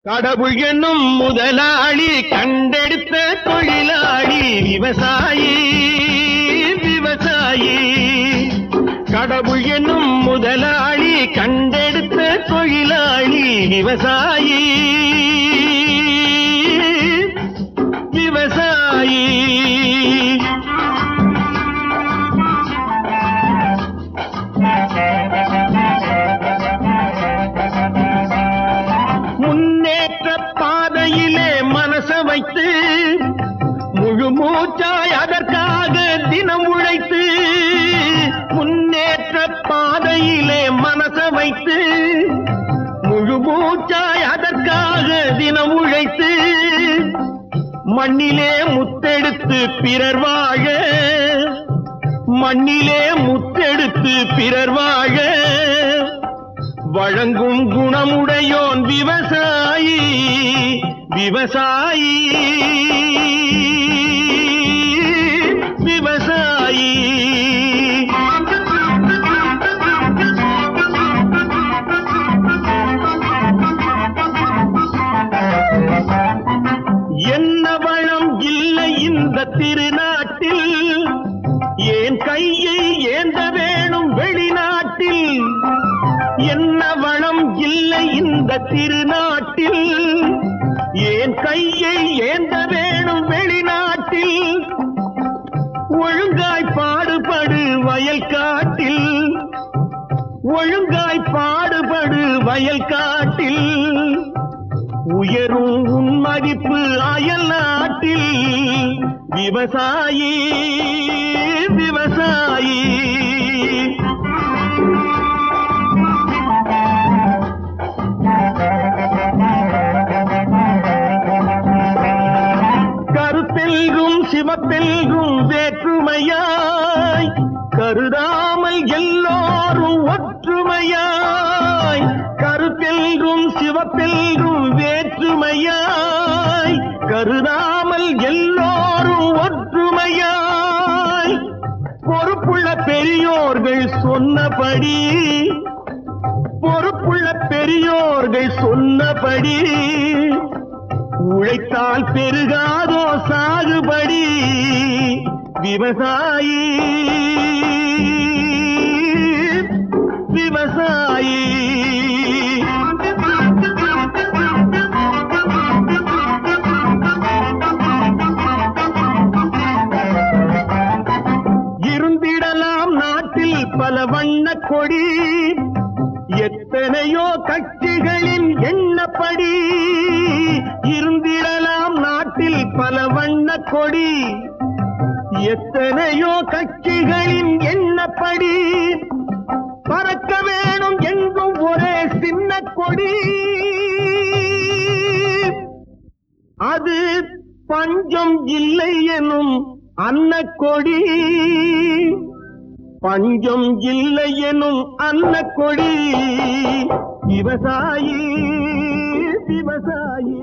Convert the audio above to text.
கடவுள் என்னும் முதலாளி கண்டெடுத்த தொழிலாளி விவசாயி விவசாயி. கடவுள் என்னும் முதலாளி கண்டெடுத்த தொழிலாளி விவசாயி விவசாயி. முன்னேற்ற பாதையிலே மனச வைத்து முழு மூச்சாய் அதற்காக தினம் உழைத்து, முன்னேற்ற பாதையிலே மனச வைத்து முழு மூச்சாய் அதற்காக தினம் உழைத்து, மண்ணிலே முத்தெடுத்து பிறர் வாழ, மண்ணிலே முத்தெடுத்து பிறர் வாழ வழங்கும் குணமுடையோன் விவசாயி விவசாயி விவசாயி. என்ன வளம் இல்லை இந்த திருநாட்டில், ஏன் கையை ஏந்த வேணும் வெளிநாட்டில். என்ன வளம் இல்லை இந்த திருநாட்டில், ஏன் கையை ஏந்த வேணும் வெளிநாட்டில். ஒழுங்காய் பாடுபடு வயல் காட்டில், ஒழுங்காய் பாடுபடு வயல் காட்டில். உயரும் உன் மதிப்பு அயல் நாட்டில். விவசாயி விவசாயி. கருத்தெல்கும் சிவப்பெல்கும் வேற்றுமையாய் கருதாமல் எல்லோரும் ஒற்றுமையாய். கருத்தெல்கும் சிவப்பெல்கும் வேற்றுமையாய் கருதாமல் எல்லோரும் ஒற்றுமையாய். பொறுப்புள்ள பெரியோர்கள் சொன்னபடி, பொறுப்புள்ள பெரியோர்கள் சொன்னபடி உழைத்தால் பெருகாதோ சாகுபடி. விவசாயி விவசாயி. இருந்திடலாம் நாட்டில் பல வண்ண கொடி, எத்தனையோ கட்சிகளின் எண்ணப்படி. இருந்திடலாம் நாட்டில் பல வண்ண கொடி, எத்தனையோ கட்சிகளின் எண்ணப்படி. பறக்க வேணும் எங்கும் ஒரே சின்ன கொடி, அது பஞ்சம் இல்லை எனும் அன்னக்கொடி. பஞ்சம் இல்லை எனும் அன்னக்கொடி. விவசாயி விவசாயி.